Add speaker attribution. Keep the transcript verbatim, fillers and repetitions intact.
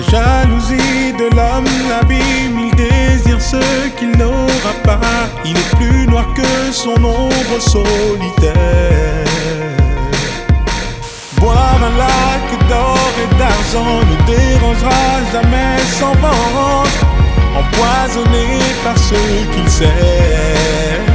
Speaker 1: La jalousie de l'homme l'abîme, il désire ce qu'il n'aura pas. Il est plus noir que son ombre solitaire. Boire un lac d'or et d'argent ne dérangera jamais son ventre, empoisonné par ce qu'il sait.